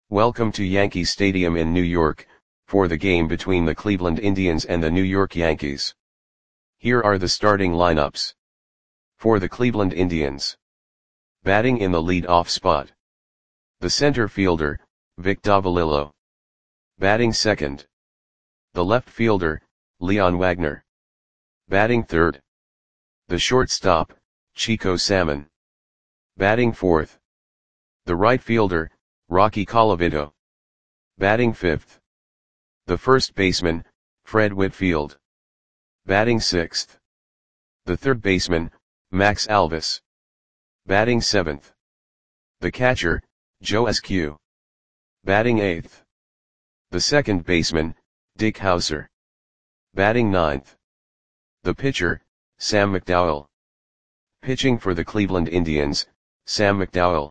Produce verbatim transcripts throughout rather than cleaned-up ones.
Welcome to Yankee Stadium in New York, for the game between the Cleveland Indians and the New York Yankees. Here are the starting lineups. For the Cleveland Indians. Batting in the lead-off spot. The center fielder, Vic Davalillo. Batting second. The left fielder, Leon Wagner. Batting third. The shortstop, Chico Salmon. Batting fourth. The right fielder, Rocky Colavito. Batting fifth. The first baseman, Fred Whitfield. Batting sixth. The third baseman, Max Alvis. Batting seventh. The catcher, Joe Eskew. Batting eighth. The second baseman, Dick Howser. Batting ninth. The pitcher, Sam McDowell. Pitching for the Cleveland Indians, Sam McDowell.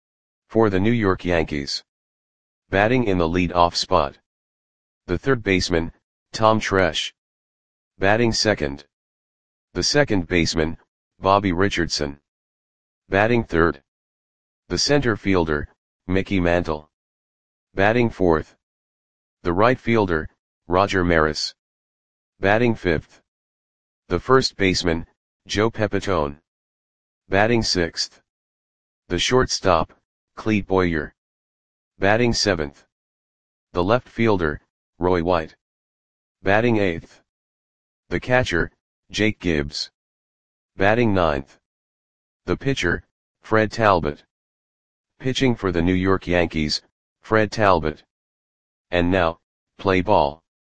For the New York Yankees. Batting in the lead-off spot. The third baseman, Tom Tresh. Batting second. The second baseman, Bobby Richardson. Batting third. The center fielder, Mickey Mantle. Batting fourth. The right fielder, Roger Maris. Batting fifth. The first baseman, Joe Pepitone. Batting sixth. The shortstop, Clete Boyer. Batting seventh. The left fielder, Roy White. Batting eighth. The catcher, Jake Gibbs. Batting ninth. The pitcher, Fred Talbot. Pitching for the New York Yankees, Fred Talbot. And now, play ball.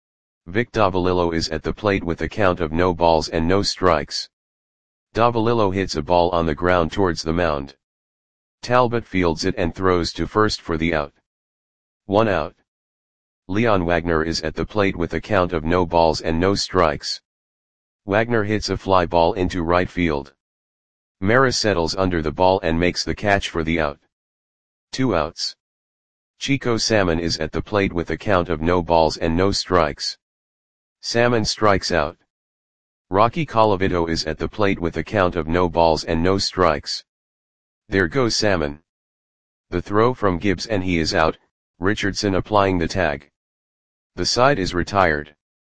Vic Davalillo is at the plate with a count of no balls and no strikes. Davalillo hits a ball on the ground towards the mound. Talbot fields it and throws to first for the out. One out. Leon Wagner is at the plate with a count of no balls and no strikes. Wagner hits a fly ball into right field. Maris settles under the ball and makes the catch for the out. Two outs. Chico Salmon is at the plate with a count of no balls and no strikes. Salmon strikes out. Rocky Colavito is at the plate with a count of no balls and no strikes. There goes Salmon. The throw from Gibbs and he is out, Richardson applying the tag. The side is retired.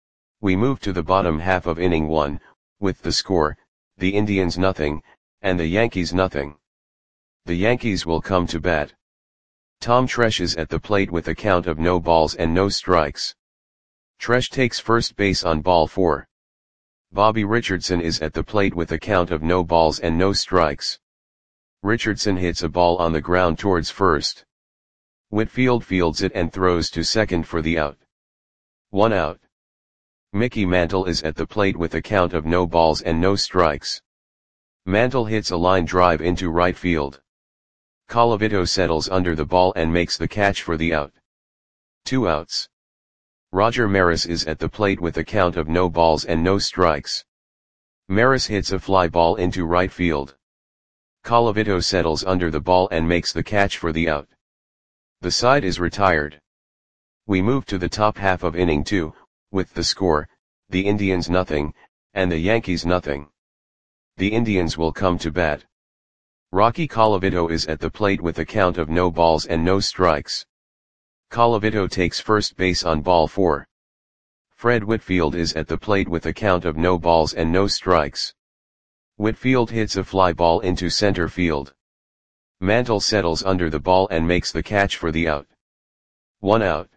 We move to the bottom half of inning one, with the score, the Indians nothing, and the Yankees nothing. The Yankees will come to bat. Tom Tresh is at the plate with a count of no balls and no strikes. Tresh takes first base on ball four. Bobby Richardson is at the plate with a count of no balls and no strikes. Richardson hits a ball on the ground towards first. Whitfield fields it and throws to second for the out. One out. Mickey Mantle is at the plate with a count of no balls and no strikes. Mantle hits a line drive into right field. Colavito settles under the ball and makes the catch for the out. Two outs. Roger Maris is at the plate with a count of no balls and no strikes. Maris hits a fly ball into right field. Colavito settles under the ball and makes the catch for the out. The side is retired. We move to the top half of inning two, with the score, the Indians nothing, and the Yankees nothing. The Indians will come to bat. Rocky Colavito is at the plate with a count of no balls and no strikes. Colavito takes first base on ball four. Fred Whitfield is at the plate with a count of no balls and no strikes. Whitfield hits a fly ball into center field. Mantle settles under the ball and makes the catch for the out. One out.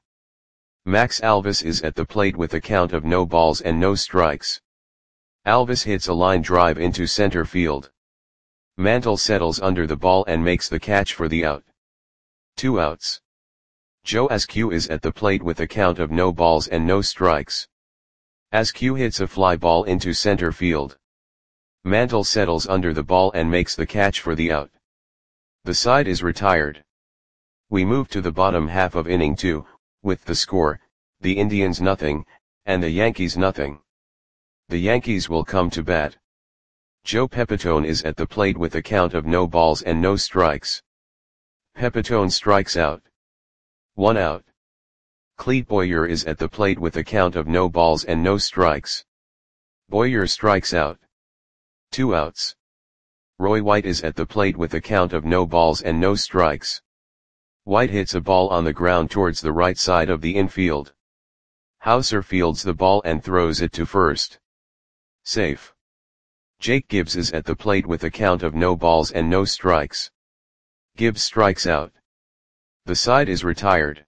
Max Alvis is at the plate with a count of no balls and no strikes. Alvis hits a line drive into center field. Mantle settles under the ball and makes the catch for the out. Two outs. Joe Eskew is at the plate with a count of no balls and no strikes. Eskew hits a fly ball into center field. Mantle settles under the ball and makes the catch for the out. The side is retired. We move to the bottom half of inning two, with the score, the Indians nothing, and the Yankees nothing. The Yankees will come to bat. Joe Pepitone is at the plate with a count of no balls and no strikes. Pepitone strikes out. One out. Clete Boyer is at the plate with a count of no balls and no strikes. Boyer strikes out. Two outs. Roy White is at the plate with a count of no balls and no strikes. White hits a ball on the ground towards the right side of the infield. Hauser fields the ball and throws it to first. Safe. Jake Gibbs is at the plate with a count of no balls and no strikes. Gibbs strikes out. The side is retired.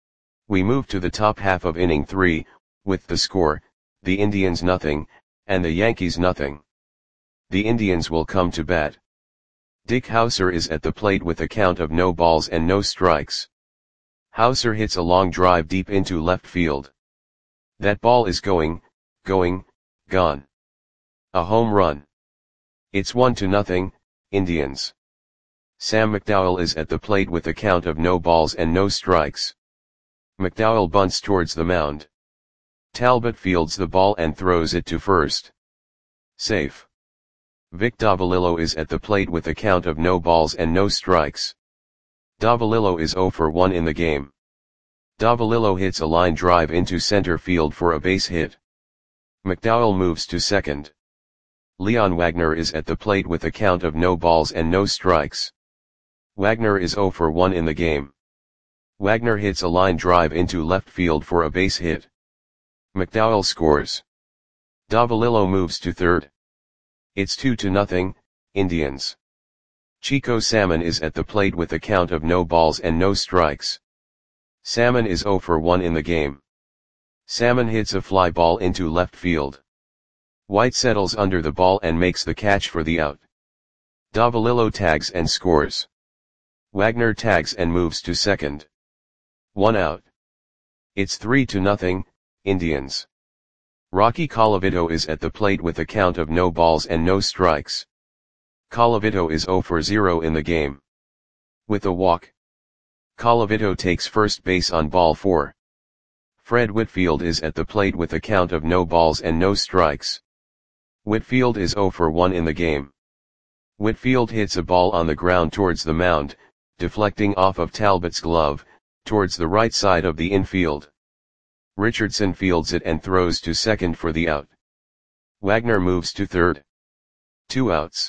We move to the top half of inning three, with the score, the Indians nothing, and the Yankees nothing. The Indians will come to bat. Dick Hauser is at the plate with a count of no balls and no strikes. Hauser hits a long drive deep into left field. That ball is going, going, gone. A home run. It's one to nothing, Indians. Sam McDowell is at the plate with a count of no balls and no strikes. McDowell bunts towards the mound. Talbot fields the ball and throws it to first. Safe. Vic Davalillo is at the plate with a count of no balls and no strikes. Davalillo is zero for one in the game. Davalillo hits a line drive into center field for a base hit. McDowell moves to second. Leon Wagner is at the plate with a count of no balls and no strikes. Wagner is zero for one in the game. Wagner hits a line drive into left field for a base hit. McDowell scores. Davalillo moves to third. It's two to nothing, Indians. Chico Salmon is at the plate with a count of no balls and no strikes. Salmon is zero for one in the game. Salmon hits a fly ball into left field. White settles under the ball and makes the catch for the out. Davalillo tags and scores. Wagner tags and moves to second. One out. It's three to nothing, Indians. Rocky Colavito is at the plate with a count of no balls and no strikes. Colavito is zero for zero in the game. With a walk. Colavito takes first base on ball four. Fred Whitfield is at the plate with a count of no balls and no strikes. Whitfield is zero for one in the game. Whitfield hits a ball on the ground towards the mound, deflecting off of Talbot's glove, towards the right side of the infield. Richardson fields it and throws to second for the out. Wagner moves to third. Two outs.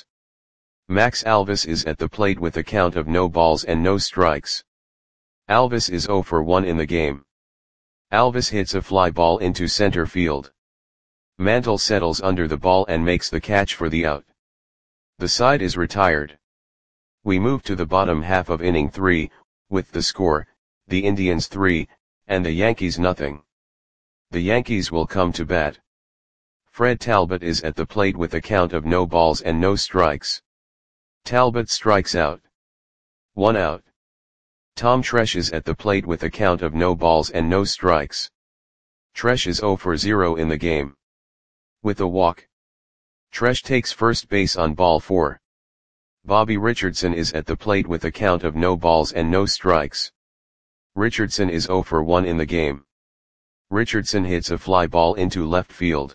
Max Alvis is at the plate with a count of no balls and no strikes. Alvis is zero for one in the game. Alvis hits a fly ball into center field. Mantle settles under the ball and makes the catch for the out. The side is retired. We move to the bottom half of inning three, with the score, the Indians three, and the Yankees nothing. The Yankees will come to bat. Fred Talbot is at the plate with a count of no balls and no strikes. Talbot strikes out. One out. Tom Tresh is at the plate with a count of no balls and no strikes. Tresh is zero for zero in the game. With a walk. Tresh takes first base on ball four. Bobby Richardson is at the plate with a count of no balls and no strikes. Richardson is zero for one in the game. Richardson hits a fly ball into left field.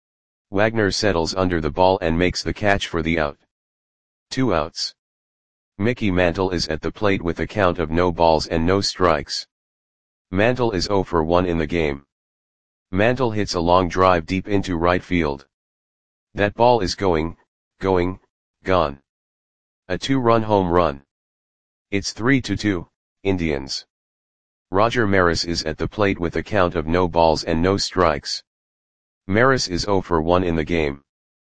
Wagner settles under the ball and makes the catch for the out. Two outs. Mickey Mantle is at the plate with a count of no balls and no strikes. Mantle is zero for one in the game. Mantle hits a long drive deep into right field. That ball is going, going, gone. A two-run home run. It's three to two, Indians. Roger Maris is at the plate with a count of no balls and no strikes. Maris is zero for one in the game.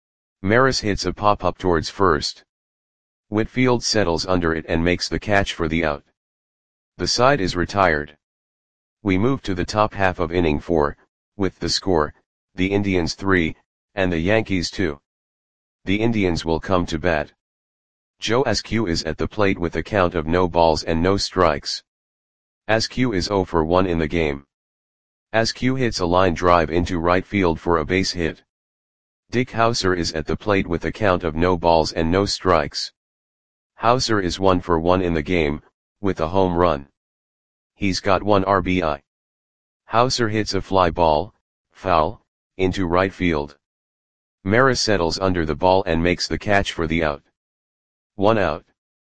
Maris hits a pop-up towards first. Whitfield settles under it and makes the catch for the out. The side is retired. We move to the top half of inning four, with the score, the Indians three, and the Yankees two. The Indians will come to bat. Joe Askew is at the plate with a count of no balls and no strikes. Askew is zero for one in the game. Askew hits a line drive into right field for a base hit. Dick Hauser is at the plate with a count of no balls and no strikes. Hauser is one for one in the game, with a home run. He's got one R B I. Hauser hits a fly ball, foul, into right field. Maris settles under the ball and makes the catch for the out. One out.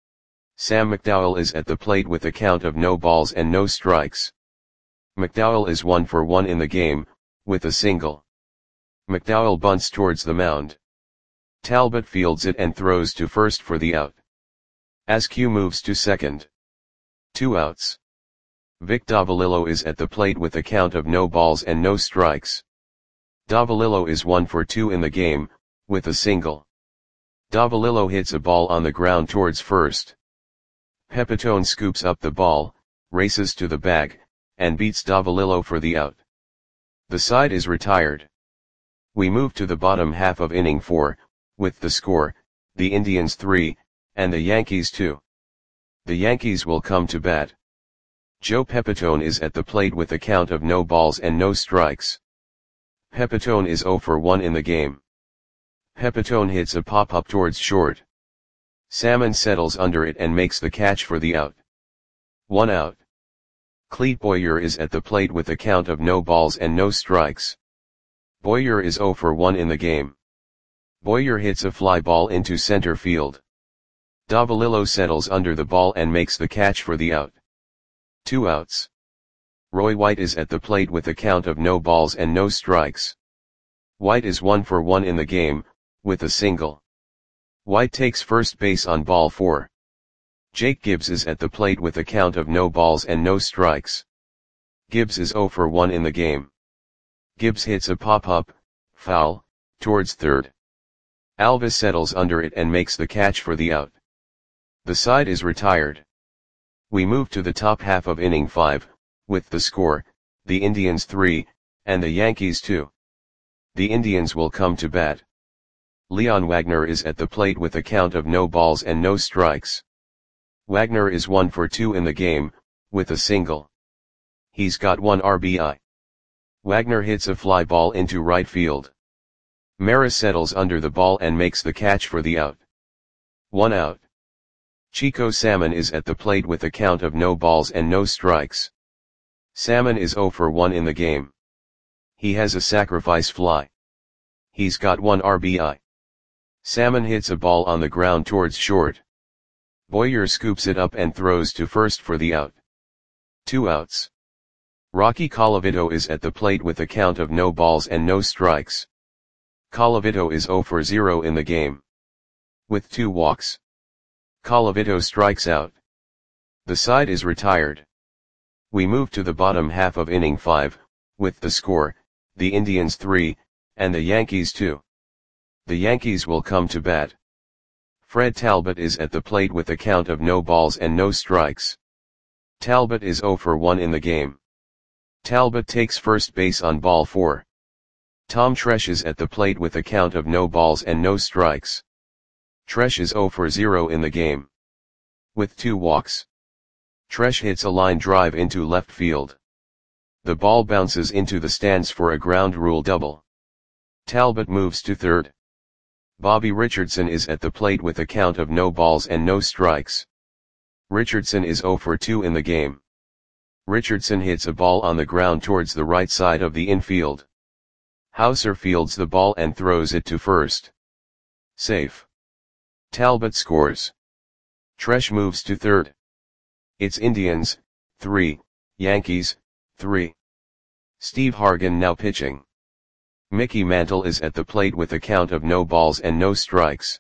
Sam McDowell is at the plate with a count of no balls and no strikes. McDowell is one for one in the game, with a single. McDowell bunts towards the mound. Talbot fields it and throws to first for the out. Askew moves to second. Two outs. Vic Davalillo is at the plate with a count of no balls and no strikes. Davalillo is one for two in the game, with a single. Davalillo hits a ball on the ground towards first. Pepitone scoops up the ball, races to the bag, and beats Davalillo for the out. The side is retired. We move to the bottom half of inning four, with the score, the Indians three, and the Yankees two. The Yankees will come to bat. Joe Pepitone is at the plate with a count of no balls and no strikes. Pepitone is zero for one in the game. Pepitone hits a pop-up towards short. Salmon settles under it and makes the catch for the out. One out. Clete Boyer is at the plate with a count of no balls and no strikes. Boyer is zero for one in the game. Boyer hits a fly ball into center field. Davalillo settles under the ball and makes the catch for the out. Two outs. Roy White is at the plate with a count of no balls and no strikes. White is one for one in the game, with a single. White takes first base on ball four. Jake Gibbs is at the plate with a count of no balls and no strikes. Gibbs is zero for one in the game. Gibbs hits a pop-up, foul, towards third. Alvis settles under it and makes the catch for the out. The side is retired. We move to the top half of inning five, with the score, the Indians three, and the Yankees two. The Indians will come to bat. Leon Wagner is at the plate with a count of no balls and no strikes. Wagner is one for two in the game, with a single. He's got one R B I. Wagner hits a fly ball into right field. Maris settles under the ball and makes the catch for the out. One out. Chico Salmon is at the plate with a count of no balls and no strikes. Salmon is zero for one in the game. He has a sacrifice fly. He's got one R B I. Salmon hits a ball on the ground towards short. Boyer scoops it up and throws to first for the out. Two outs. Rocky Colavito is at the plate with a count of no balls and no strikes. Colavito is zero for zero in the game. With two walks. Colavito strikes out. The side is retired. We move to the bottom half of inning five, with the score, the Indians three, and the Yankees two. The Yankees will come to bat. Fred Talbot is at the plate with a count of no balls and no strikes. Talbot is zero for one in the game. Talbot takes first base on ball four. Tom Tresh is at the plate with a count of no balls and no strikes. Tresh is zero for zero in the game. With two walks. Tresh hits a line drive into left field. The ball bounces into the stands for a ground rule double. Talbot moves to third. Bobby Richardson is at the plate with a count of no balls and no strikes. Richardson is zero for two in the game. Richardson hits a ball on the ground towards the right side of the infield. Hauser fields the ball and throws it to first. Safe. Talbot scores. Tresh moves to third. It's Indians, three, Yankees, three. Steve Hargan now pitching. Mickey Mantle is at the plate with a count of no balls and no strikes.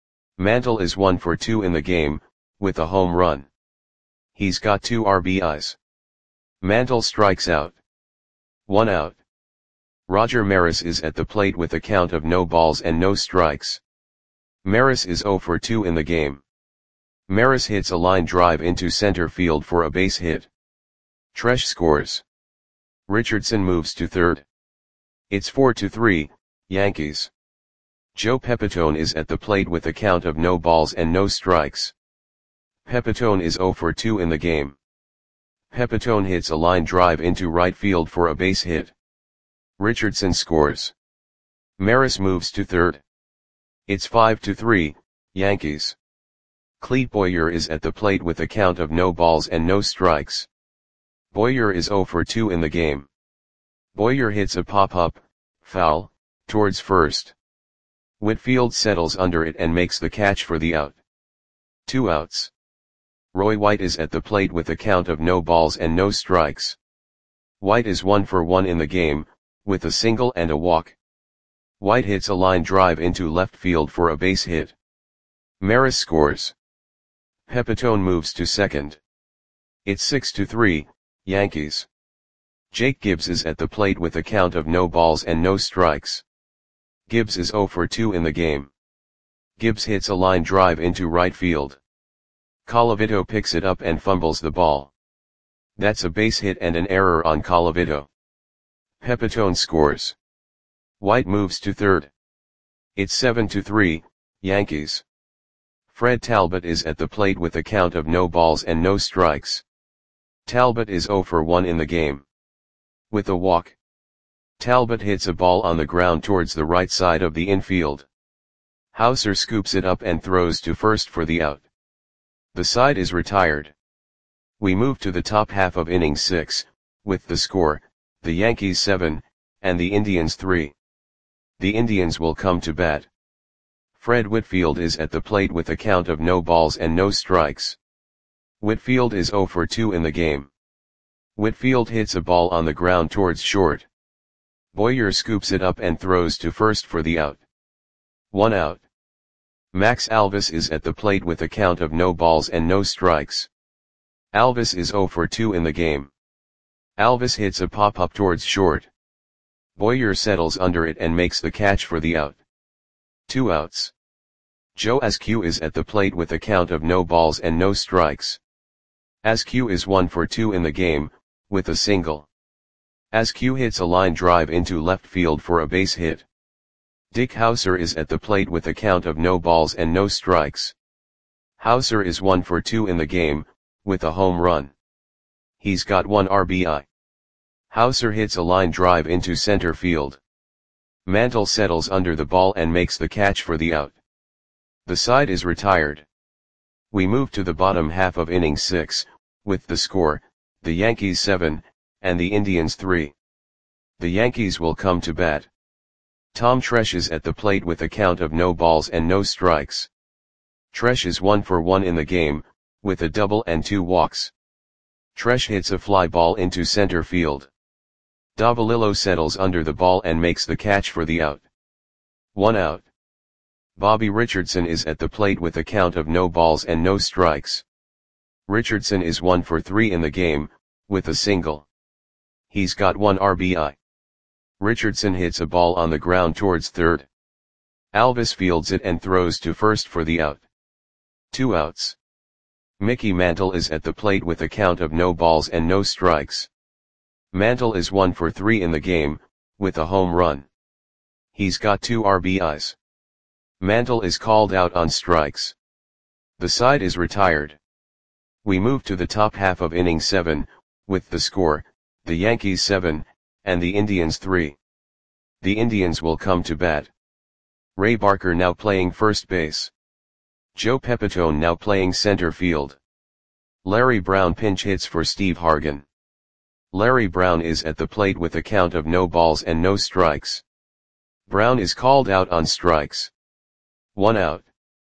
Mantle is one for two in the game, with a home run. He's got two R B Is. Mantle strikes out. One out. Roger Maris is at the plate with a count of no balls and no strikes. Maris is zero for two in the game. Maris hits a line drive into center field for a base hit. Tresh scores. Richardson moves to third. It's four to three, Yankees. Joe Pepitone is at the plate with a count of no balls and no strikes. Pepitone is zero for two in the game. Pepitone hits a line drive into right field for a base hit. Richardson scores. Maris moves to third. It's five to three, Yankees. Clete Boyer is at the plate with a count of no balls and no strikes. Boyer is zero for two in the game. Boyer hits a pop-up, foul, towards first. Whitfield settles under it and makes the catch for the out. Two outs. Roy White is at the plate with a count of no balls and no strikes. White is one for one in the game, with a single and a walk. White hits a line drive into left field for a base hit. Maris scores. Pepitone moves to second. It's six to three, Yankees. Jake Gibbs is at the plate with a count of no balls and no strikes. Gibbs is zero for two in the game. Gibbs hits a line drive into right field. Colavito picks it up and fumbles the ball. That's a base hit and an error on Colavito. Pepitone scores. White moves to third. It's seven to three, Yankees. Fred Talbot is at the plate with a count of no balls and no strikes. Talbot is zero for one in the game. With a walk, Talbot hits a ball on the ground towards the right side of the infield. Hauser scoops it up and throws to first for the out. The side is retired. We move to the top half of inning six, with the score, the Yankees seven, and the Indians three. The Indians will come to bat. Fred Whitfield is at the plate with a count of no balls and no strikes. Whitfield is zero for two in the game. Whitfield hits a ball on the ground towards short. Boyer scoops it up and throws to first for the out. One out. Max Alvis is at the plate with a count of no balls and no strikes. Alvis is zero for two in the game. Alvis hits a pop-up towards short. Boyer settles under it and makes the catch for the out. Two outs. Joe Askew is at the plate with a count of no balls and no strikes. Askew is one for two in the game, with a single. Askew hits a line drive into left field for a base hit. Dick Hauser is at the plate with a count of no balls and no strikes. Hauser is one for two in the game, with a home run. He's got one R B I. Hauser hits a line drive into center field. Mantle settles under the ball and makes the catch for the out. The side is retired. We move to the bottom half of inning six, with the score, the Yankees seven, and the Indians three. The Yankees will come to bat. Tom Tresh is at the plate with a count of no balls and no strikes. Tresh is one for one in the game, with a double and two walks. Tresh hits a fly ball into center field. Davalillo settles under the ball and makes the catch for the out. One out. Bobby Richardson is at the plate with a count of no balls and no strikes. Richardson is one for three in the game, with a single. He's got one R B I. Richardson hits a ball on the ground towards third. Alvis fields it and throws to first for the out. Two outs. Mickey Mantle is at the plate with a count of no balls and no strikes. Mantle is one for three in the game, with a home run. He's got two R B Is. Mantle is called out on strikes. The side is retired. We move to the top half of inning seven, with the score, the Yankees seven, and the Indians three. The Indians will come to bat. Ray Barker now playing first base. Joe Pepitone now playing center field. Larry Brown pinch hits for Steve Hargan. Larry Brown is at the plate with a count of no balls and no strikes. Brown is called out on strikes. One out.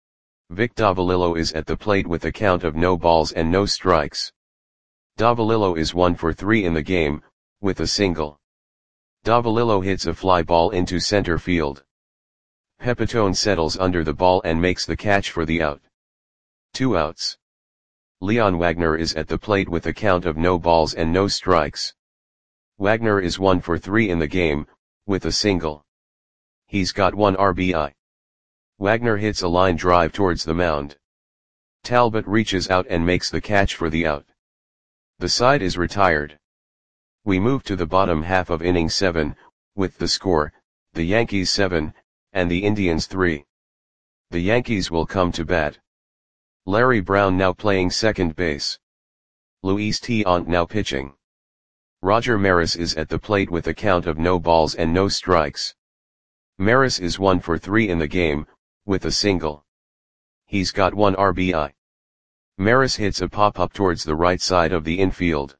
Vic Davalillo is at the plate with a count of no balls and no strikes. Davalillo is one for three in the game, with a single. Davalillo hits a fly ball into center field. Pepitone settles under the ball and makes the catch for the out. Two outs. Leon Wagner is at the plate with a count of no balls and no strikes. Wagner is one for three in the game, with a single. He's got one R B I. Wagner hits a line drive towards the mound. Talbot reaches out and makes the catch for the out. The side is retired. We move to the bottom half of inning seven, with the score, the Yankees seven, and the Indians three. The Yankees will come to bat. Larry Brown now playing second base. Luis Tiant now pitching. Roger Maris is at the plate with a count of no balls and no strikes. Maris is one for three in the game, with a single. He's got one R B I. Maris hits a pop-up towards the right side of the infield.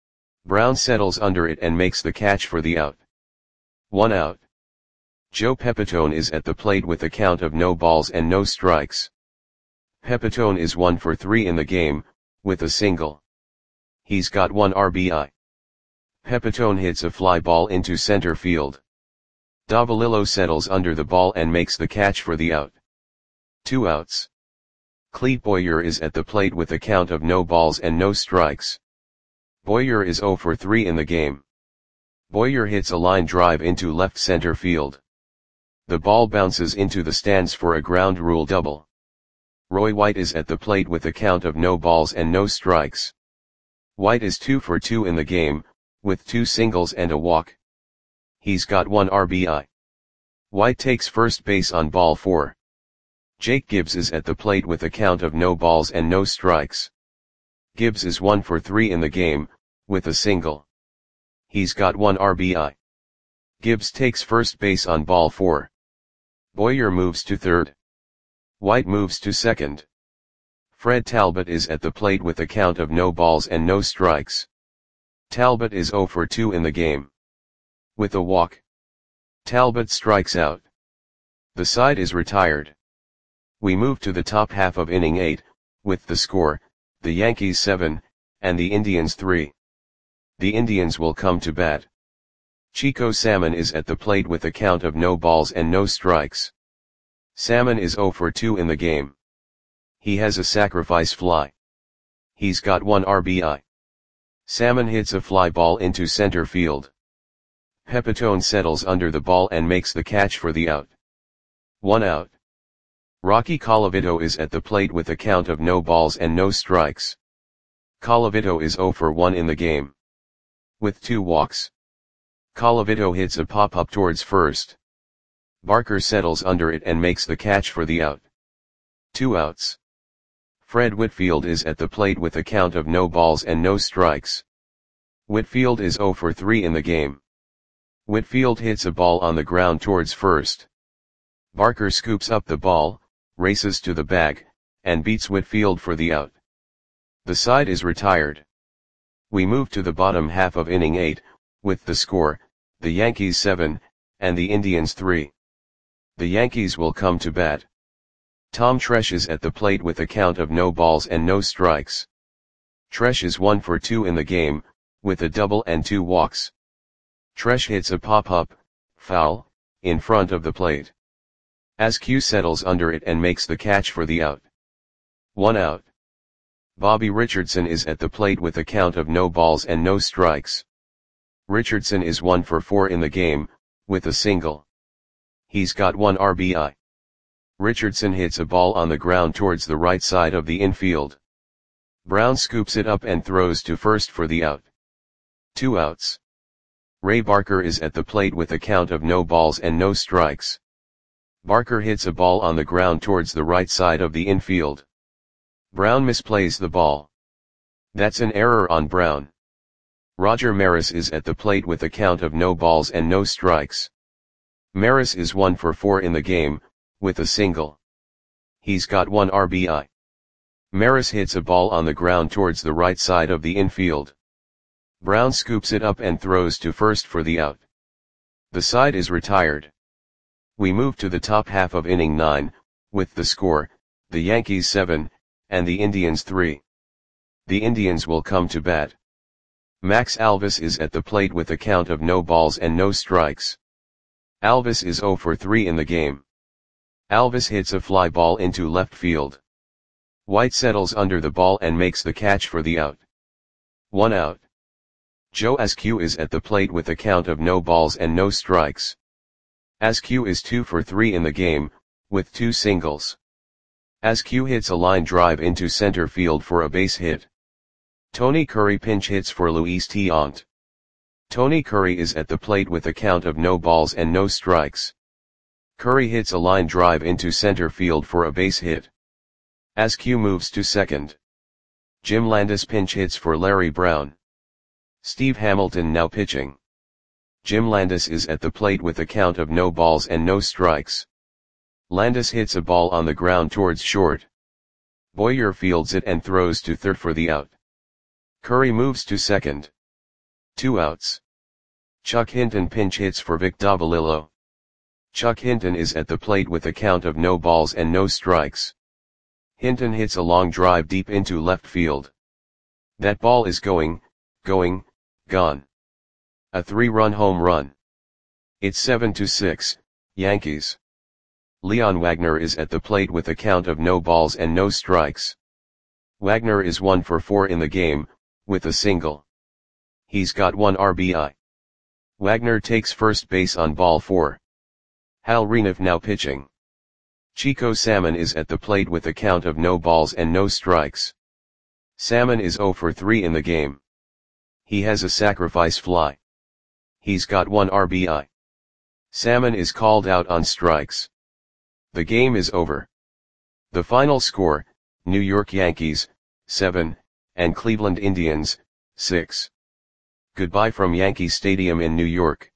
Brown settles under it and makes the catch for the out. One out. Joe Pepitone is at the plate with a count of no balls and no strikes. Pepitone is one for three in the game, with a single. He's got one R B I. Pepitone hits a fly ball into center field. Davalillo settles under the ball and makes the catch for the out. Two outs. Clete Boyer is at the plate with a count of no balls and no strikes. Boyer is zero for three in the game. Boyer hits a line drive into left center field. The ball bounces into the stands for a ground rule double. Roy White is at the plate with a count of no balls and no strikes. White is two for two in the game, with two singles and a walk. He's got one R B I. White takes first base on ball four. Jake Gibbs is at the plate with a count of no balls and no strikes. Gibbs is one for three in the game, with a single. He's got one R B I. Gibbs takes first base on ball four. Boyer moves to third. White moves to second. Fred Talbot is at the plate with a count of no balls and no strikes. Talbot is zero for two in the game. With a walk. Talbot strikes out. The side is retired. We move to the top half of inning eight, with the score, the Yankees seven, and the Indians three. The Indians will come to bat. Chico Salmon is at the plate with a count of no balls and no strikes. Salmon is zero for two in the game. He has a sacrifice fly. He's got one R B I. Salmon hits a fly ball into center field. Pepitone settles under the ball and makes the catch for the out. One out. Rocky Colavito is at the plate with a count of no balls and no strikes. Colavito is zero for one in the game. With two walks. Colavito hits a pop-up towards first. Barker settles under it and makes the catch for the out. Two outs. Fred Whitfield is at the plate with a count of no balls and no strikes. Whitfield is zero for three in the game. Whitfield hits a ball on the ground towards first. Barker scoops up the ball, races to the bag, and beats Whitfield for the out. The side is retired. We move to the bottom half of inning eight, with the score, the Yankees seven, and the Indians three. The Yankees will come to bat. Tom Tresh is at the plate with a count of no balls and no strikes. Tresh is one for two in the game, with a double and two walks. Tresh hits a pop-up, foul, in front of the plate. Askew settles under it and makes the catch for the out. One out. Bobby Richardson is at the plate with a count of no balls and no strikes. Richardson is one for four in the game, with a single. He's got one R B I. Richardson hits a ball on the ground towards the right side of the infield. Brown scoops it up and throws to first for the out. Two outs. Ray Barker is at the plate with a count of no balls and no strikes. Barker hits a ball on the ground towards the right side of the infield. Brown misplays the ball. That's an error on Brown. Roger Maris is at the plate with a count of no balls and no strikes. Maris is one for four in the game, with a single. He's got one R B I. Maris hits a ball on the ground towards the right side of the infield. Brown scoops it up and throws to first for the out. The side is retired. We move to the top half of inning nine, with the score, the Yankees seven, and the Indians three. The Indians will come to bat. Max Alvis is at the plate with a count of no balls and no strikes. Alvis is zero for three in the game. Alvis hits a fly ball into left field. White settles under the ball and makes the catch for the out. One out. Joe Askew is at the plate with a count of no balls and no strikes. Askew is two for three in the game, with two singles. Askew hits a line drive into center field for a base hit. Tony Curry pinch hits for Luis Tiant. Tony Curry is at the plate with a count of no balls and no strikes. Curry hits a line drive into center field for a base hit. Askew moves to second. Jim Landis pinch hits for Larry Brown. Steve Hamilton now pitching. Jim Landis is at the plate with a count of no balls and no strikes. Landis hits a ball on the ground towards short. Boyer fields it and throws to third for the out. Curry moves to second. Two outs. Chuck Hinton pinch hits for Vic Davalillo. Chuck Hinton is at the plate with a count of no balls and no strikes. Hinton hits a long drive deep into left field. That ball is going, going, gone. A three-run home run. It's seven to six, Yankees. Leon Wagner is at the plate with a count of no balls and no strikes. Wagner is one for four in the game, with a single. He's got one R B I. Wagner takes first base on ball four. Hal Renouf now pitching. Chico Salmon is at the plate with a count of no balls and no strikes. Salmon is zero for three in the game. He has a sacrifice fly. He's got one R B I. Salmon is called out on strikes. The game is over. The final score, New York Yankees, seven, and Cleveland Indians, six. Goodbye from Yankee Stadium in New York.